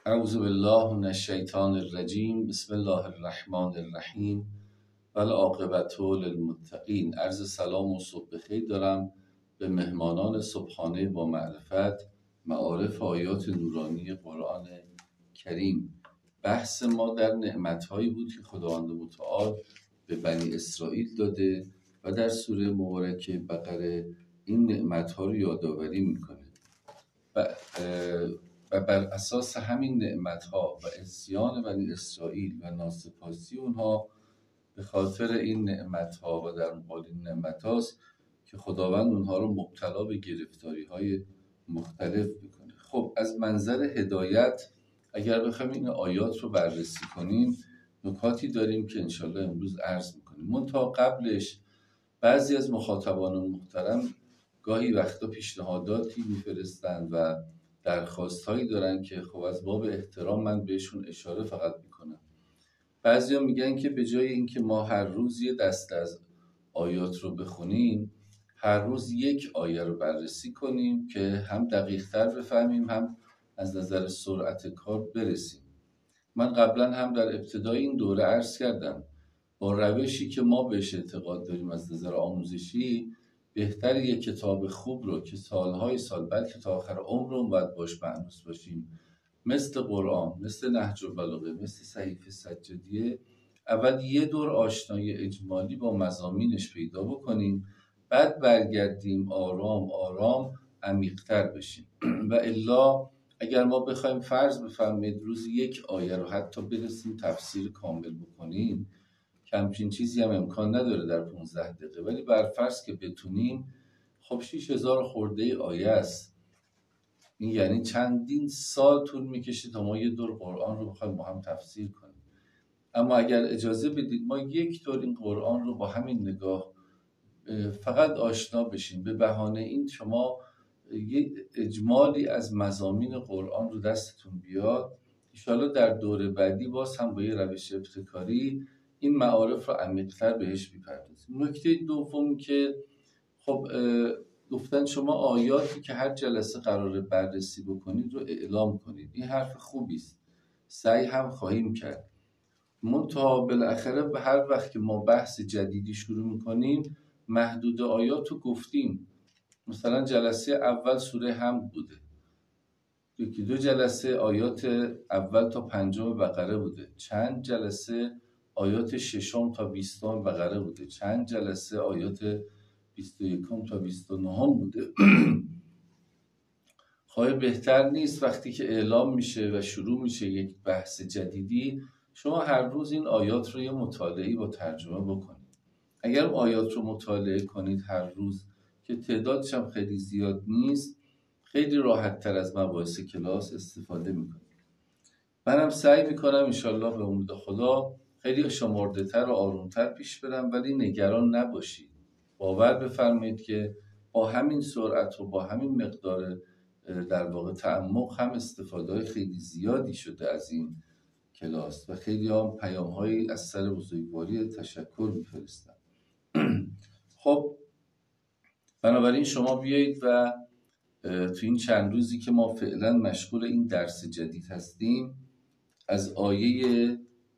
اعوذ بالله من الشیطان الرجیم. بسم الله الرحمن الرحیم و العاقبة للمتقین. عرض سلام و صبح بخیر دارم به مهمانان صبحانه با معرفت، معارف آیات نورانی قرآن کریم. بحث ما در نعمتهایی بود که خداوند متعال به بنی اسرائیل داده و در سوره مبارکه بقره این نعمتها رو یادآوری میکنه و بر اساس همین نعمتها و عصیان بنی اسرائیل و ناسپاسی اونها به خاطر این نعمتها و در مقابل این نعمتهاست که خداوند اونها رو مبتلا به گرفتاری‌های مختلف میکنه. خب از منظر هدایت اگر بخوایم این آیات رو بررسی کنیم نکاتی داریم که انشالله امروز عرض میکنیم. منتها قبلش بعضی از مخاطبان محترم گاهی وقتا پیشنهاداتی میفرستند و درخواستهایی دارن که خب از باب احترام من بهشون اشاره فقط میکنم. بعضیا میگن که به جای اینکه ما هر روز یه دسته از آیات رو بخونیم، هر روز یک آیه رو بررسی کنیم که هم دقیق‌تر بفهمیم هم از نظر سرعت کار برسیم. من قبلا هم در ابتدای این دوره عرض کردم با روشی که ما بهش اعتقاد داریم از نظر آموزشی بهتر یک کتاب خوب رو که سالهای سال بلکه تا آخر عمرمون باید باش مأنوس باشیم، مثل قرآن، مثل نهج البلاغه، مثل صحیفه سجادیه، اول یه دور آشنایی اجمالی با مضامینش پیدا بکنیم، بعد برگردیم آرام آرام عمیق‌تر بشیم. و الا اگر ما بخوایم فرض بفرمایید روز یک آیه رو حتی برسیم تفسیر کامل بکنیم، همچین چیزی هم امکان نداره در 15 دقیقه، ولی بر فرض که بتونیم، خب 6000 خورده آیه است. این یعنی چندین سال طول میکشه تا ما یه دور قرآن رو بخوایم با هم تفسیر کنیم. اما اگر اجازه بدید ما یک دور این قرآن رو با همین نگاه فقط آشنا بشیم، به بهانه این شما یه اجمالی از مضامین قرآن رو دستتون بیاد، انشاءالله در دور بعدی باز هم با یه روش ابتکاری این معارف رو عمیق‌تر بهش میپردازیم. نکته دوم که خب گفتن شما آیاتی که هر جلسه قراره بررسی بکنید رو اعلام کنید. این حرف خوبی است، سعی هم خواهیم کرد. منتها بالاخره به هر وقت که ما بحث جدیدی شروع میکنیم محدود آیات رو گفتیم. مثلا جلسه اول سوره حمد بوده، یکی دو جلسه آیات اول تا پنجم بقره بوده، چند جلسه آیات ششم تا 20 بقره بوده، چند جلسه آیات 21 تا 29 بوده. خواهی بهتر نیست وقتی که اعلام میشه و شروع میشه یک بحث جدیدی شما هر روز این آیات رو یه مطالعه‌ای با ترجمه بکنید. اگر آیات رو مطالعه کنید هر روز که تعدادش هم خیلی زیاد نیست، خیلی راحت تر از مباحث کلاس استفاده میکنید. منم سعی میکنم انشالله به امید خدا خیلی شمرده تر و آرومتر پیش برم، ولی نگران نباشید. باور بفرمایید که با همین سرعت و با همین مقدار در واقع تعمق هم استفاده خیلی زیادی شده از این کلاس و خیلی هم پیام هایی از سر بزرگواری تشکر میفرستن. خب بنابراین شما بیایید و تو این چند روزی که ما فعلا مشغول این درس جدید هستیم از آیه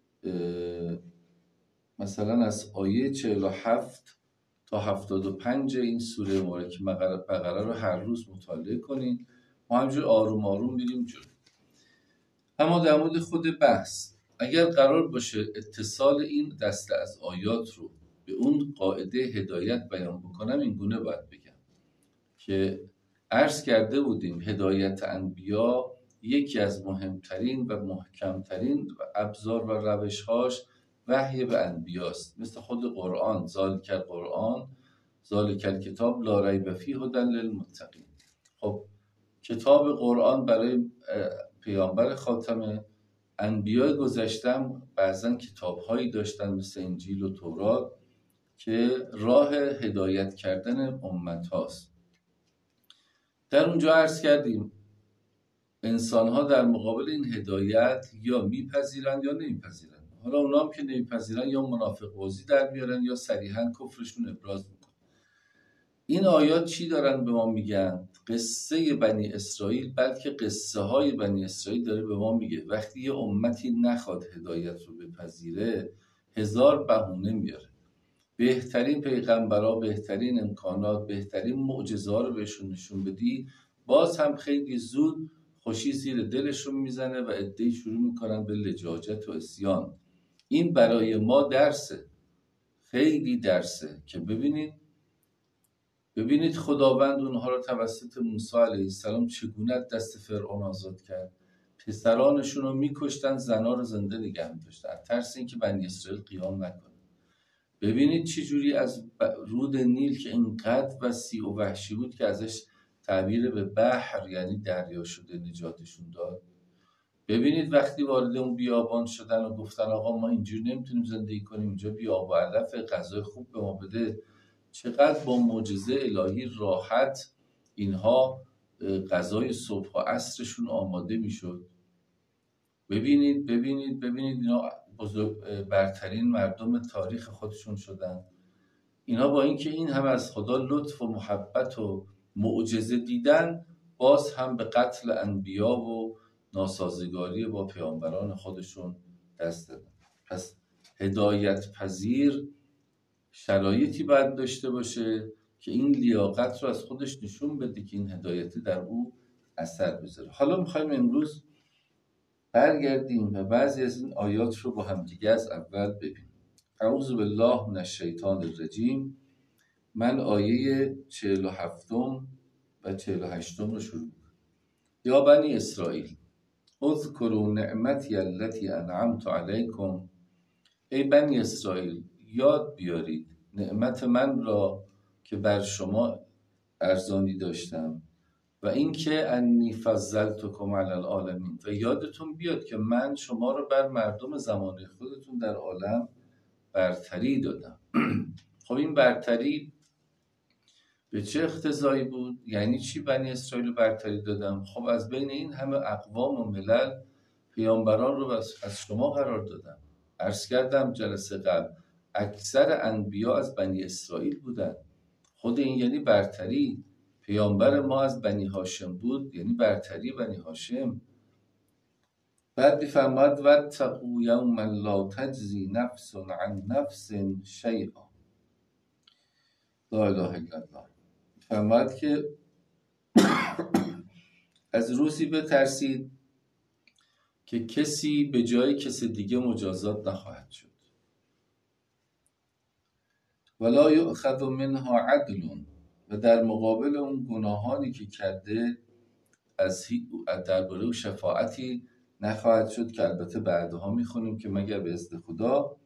مثلا از آیه 47 تا 75 این سوره مبارکه بقره رو هر روز مطالعه کنین. ما همینجور آروم آروم میریم جلو. اما در مورد خود بحث، اگر قرار باشه اتصال این دسته از آیات رو به اون قاعده هدایت بیان بکنم، این گونه باید بگم که عرض کرده بودیم هدایت انبیا یکی از مهمترین و محکمترین ابزار و روشهاش وحی به انبیاست. مثل خود قرآن، ذالک القرآن ذالک الکتاب لا ریب فیه هدی للمتقین. خب کتاب قرآن برای پیامبر خاتم انبیاء گذشتم بعضن کتاب‌هایی داشتن مثل انجیل و تورات که راه هدایت کردن امت هاست. در اونجا عرض کردیم انسان‌ها در مقابل این هدایت یا میپذیرن یا نمیپذیرن. حالا اونا هم که نمیپذیرن یا منافق بازی در میارن یا صریحاً کفرشون ابراز میکنن. این آیات چی دارن به ما میگن؟ قصه بنی اسرائیل، بلکه قصه های بنی اسرائیل داره به ما میگه وقتی یه امتی نخواد هدایت رو بپذیره 1000 بهونه میاره. بهترین پیغمبرا، بهترین امکانات، بهترین معجزه‌ها رو بهشون نشون بدی، باز هم خیلی زود خوشی زیر دلشون میزنه و عده‌ای شروع میکنن به لجاجت و عصیان. این برای ما درسه، خیلی درسه که ببینید خداوند اونها رو توسط موسی علیه السلام چگونه دست فرعون آزاد کرد. پسرانشون رو میکشتن، زنا رو زنده نگه می‌داشتن ترس اینکه بنی اسرائیل قیام نکنه. ببینید چه جوری از رود نیل که اینقدر وسیع و وحشی بود که ازش تعبیر به بحر یعنی دریا شده نجاتشون داد. ببینید وقتی وارد اون بیابان شدن و گفتن آقا ما اینجور نمیتونیم زندگی کنیم، اینجا بیاب و علف، غذای خوب به ما بده، چقدر با معجزه الهی راحت اینها غذای صبح و عصرشون آماده میشد. ببینید اینا برترین مردم تاریخ خودشون شدن. اینا با اینکه این هم از خدا لطف و محبت و معجزه دیدن، باز هم به قتل انبیا و ناسازگاری با پیامبران خودشون دست دادن. پس هدایت پذیر شرایطی باید داشته باشه که این لیاقت رو از خودش نشون بده که این هدایت در او اثر بذاره. حالا میخوایم امروز برگردیم و بعضی از این آیات رو با همدیگه از اول ببینیم. اعوذ بالله من الشیطان الرجیم. من آیه 47 و 48 رو شروع می‌کنم. یا بنی اسرائیل اذکروا نعمتی التي انعمت علیکم. ای بنی اسرائیل یاد بیارید نعمت من را که بر شما ارزانی داشتم و اینکه انی فضلتکم علی العالمین، و یادتون بیاد که من شما را بر مردم زمان خودتون در عالم برتری دادم. خب این برتری به چه اقتضایی بود؟ یعنی چی بنی اسرائیل رو برتری دادم؟ خب از بین این همه اقوام و ملل پیامبران رو از شما قرار دادم. عرض کردم جلسه قبل اکثر انبیا از بنی اسرائیل بودن. خود این یعنی برتری. پیامبر ما از بنی هاشم بود، یعنی برتری بنی هاشم. بعد می‌فرماد واتقوا یوما لا تجزی نفس عن نفس شیئا. لا اله الا الله. فرمود که از روزی بترسید که کسی به جای کسی دیگه مجازات نخواهد شد. ولا یؤخذ منها عدل، و در مقابل اون گناهانی که کرده از درباره او شفاعتی نخواهد شد که البته بعدها میخونیم که مگر به اذن خدا.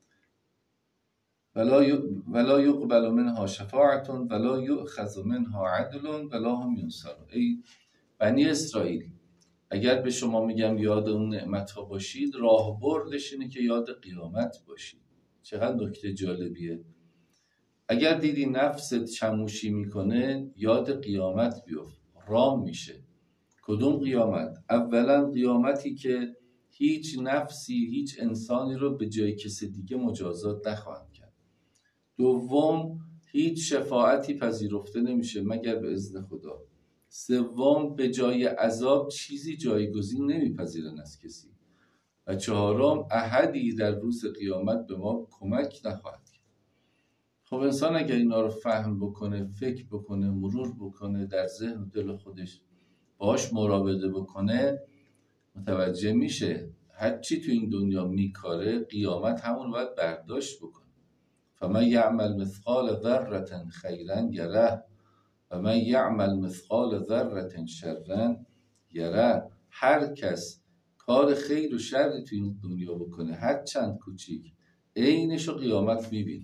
ولا یقبل منها شفاعت ولا یؤخذ منها عدل ولا هم ینصرون. ای بنی اسرائیل اگر به شما میگم یاد اون نعمت‌ها باشید، راه بردش اینه که یاد قیامت باشید. چقدر نکته جالبیه. اگر دیدی نفست چموشی میکنه یاد قیامت بیفت، رام میشه. کدوم قیامت؟ اولا قیامتی که هیچ نفسی هیچ انسانی رو به جای کسی دیگه مجازات نخواهند کرد. دوم هیچ شفاعتی پذیرفته نمیشه مگر به اذن خدا. سوم به جای عذاب چیزی جایگزین نمیپذیرن از کسی. و چهارم احدی در روز قیامت به ما کمک نخواهد کرد. خب انسان اگر اینا رو فهم بکنه، فکر بکنه، مرور بکنه، در ذهن و دل خودش باش مراوده بکنه، متوجه میشه هر چی تو این دنیا میکاره قیامت همون باید برداشت بکنه. فمن یعمل مثقال ذره خیرا یره و من یعمل مثقال ذره شرا یره. هر کس کار خیر و شر تو این دنیا بکنه هر چند کوچیک، عینشو قیامت میبینه.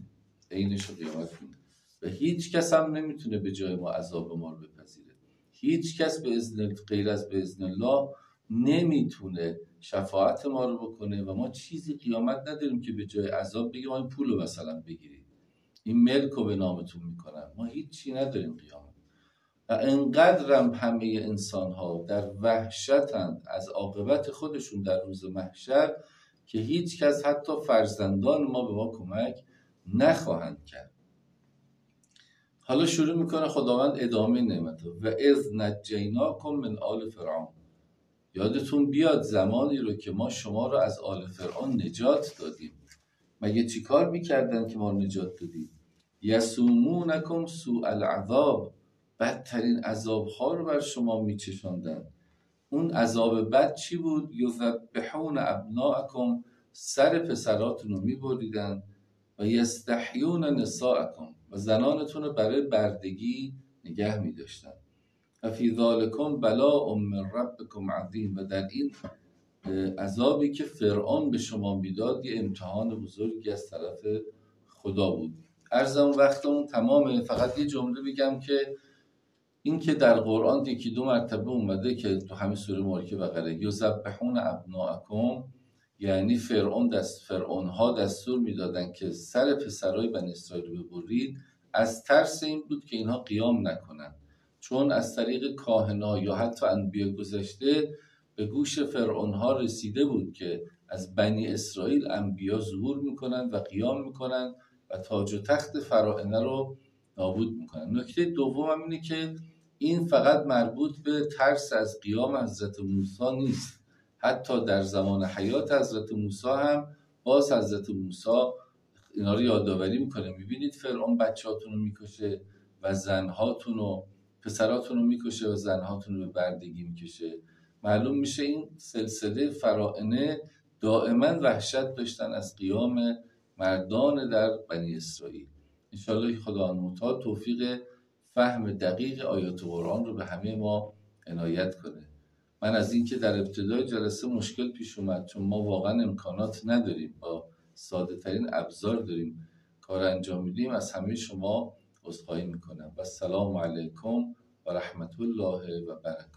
و هیچ کس هم نمیتونه به جای ما عذاب ما رو بپذیره. هیچ کس به اذن غیر از به اذن الله نمیتونه شفاعت ما رو بکنه و ما چیزی قیامت نداریم که به جای عذاب بگیم این پول رو مثلا بگیرید، این ملک رو به نامتون میکنم. ما هیچی نداریم قیامت. و انقدرم همه انسان ها در وحشتند از عاقبت خودشون در روز محشر که هیچ کس حتی فرزندان ما به ما کمک نخواهند کرد. حالا شروع میکنه خداوند ادامه نعمت و اذ نجیناکم من آل فرعون. یادتون بیاد زمانی رو که ما شما رو از آل فرعون نجات دادیم. مگه چی کار میکردن که ما نجات دادیم؟ یسومونکم سوء العذاب، بدترین عذابها رو بر شما میچشاندن. اون عذاب بد چی بود؟ یذبحون ابناءکم، سر پسراتون رو میبریدن، و یستحیون نساءکم، و زنانتون رو برای بردگی نگه میداشتن. و فی ذالکم بلاء من ربکم عظیم، و در این عذابی که فرعون به شما میداد یه امتحان بزرگی از طرف خدا بود. عرضم وقتمون تمامه. فقط یه جمله بگم که این که در قرآن یکی دو مرتبه اومده که تو همین سوره مبارکه بقره یذبحون ابناءکم، یعنی فرعونها دستور میدادن که سر پسرای بنی اسرائیل رو ببرید، از ترس این بود که اینها قیام نکنن، چون از طریق کاهنا یا حتی انبیا گذشته به گوش فرعونها رسیده بود که از بنی اسرائیل انبیا ظهور میکنن و قیام میکنن و تاج و تخت فراعنه رو نابود میکنن. نکته دوم هم اینه که این فقط مربوط به ترس از قیام حضرت موسی نیست، حتی در زمان حیات حضرت موسی هم باز حضرت موسی اینا رو یادآوری میکنه. میبینید فرعون بچه‌هاتون رو میکشه و زنهاتون و پسراتون رو میکشه و زنهاتون رو به بردگی میکشه. معلوم میشه این سلسله فراعنه دائما وحشت داشتن از قیام مردان در بنی اسرائیل. انشاءالله خدا متعال توفیق فهم دقیق آیات قرآن رو به همه ما عنایت کنه. من از این که در ابتدای جلسه مشکل پیش اومد، چون ما واقعا امکانات نداریم، با ساده ترین ابزار داریم کار انجام میدیم، از همه شما عذرخواهی میکنم. و السلام علیکم و رحمت الله و برکاته.